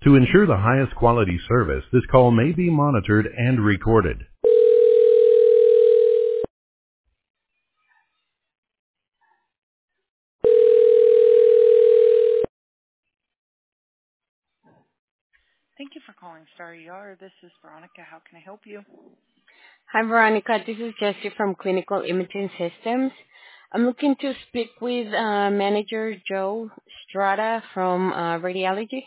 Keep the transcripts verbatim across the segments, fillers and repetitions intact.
To ensure the highest quality service, this call may be monitored and recorded. Thank you for calling Star E R. This is Veronica. How can I help you? Hi, Veronica. This is Jessie from Clinical Imaging Systems. I'm looking to speak with uh, Manager Joe Strada from uh, Radiology.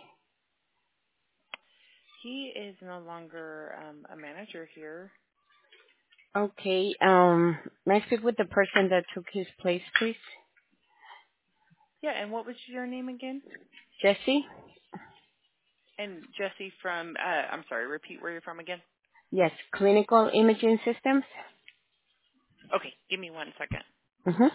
He is no longer um, a manager here. Okay. Um, may I speak with the person that took his place, please? Yeah, and what was your name again? Jessie? And Jesse from, uh, I'm sorry, repeat where you're from again? Yes, Clinical Imaging Systems. Okay, give me one second. Mm-hmm.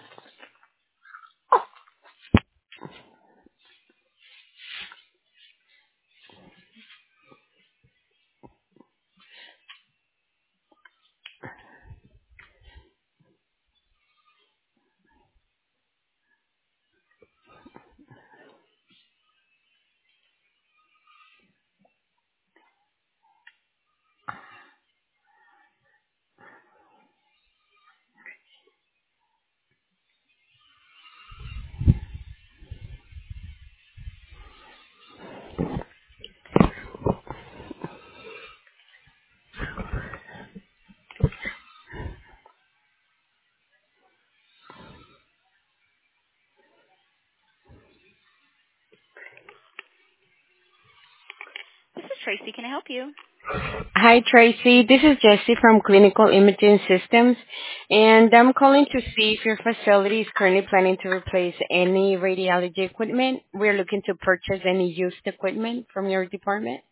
This is Tracy. Can I help you? Hi, Tracy. This is Jessie from Clinical Imaging Systems, and I'm calling to see if your facility is currently planning to replace any radiology equipment. We're looking to purchase any used equipment from your department.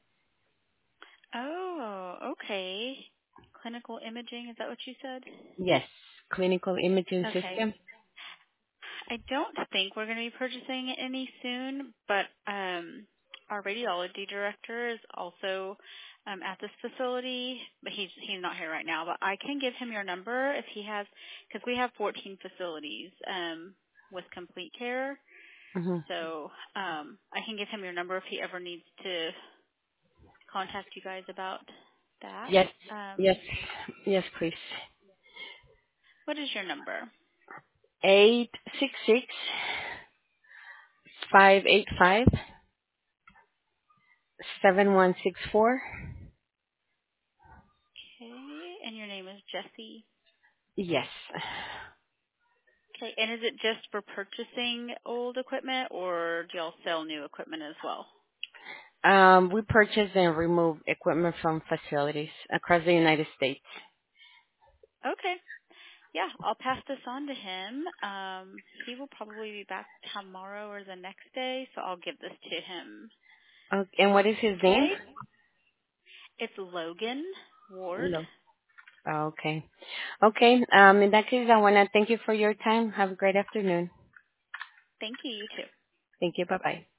Oh, okay. Clinical imaging, is that what you said? Yes, Clinical Imaging Okay. System. I don't think we're going to be purchasing any soon, but um, our radiology director is also um, at this facility, but he's he's not here right now. But I can give him your number if he has, because we have fourteen facilities um, with Complete Care. hmm So um, I can give him your number if he ever needs to contact you guys about that. Yes, Um, yes, yes, please. what is your number? Eight six six five eight five seven one six four. Okay, and your name is Jesse. Yes. Okay, and is it just for purchasing old equipment, or do y'all sell new equipment as well? Um, we purchase and remove equipment from facilities across the United States. Okay, yeah, I'll pass this on to him. Um, he will probably be back tomorrow or the next day, so I'll give this to him. Okay, and what is his name? Okay, it's Logan Ward. No. Okay. Okay. Um, in that case, I want to thank you for your time. Have a great afternoon. Thank you, you too. Thank you. Bye bye.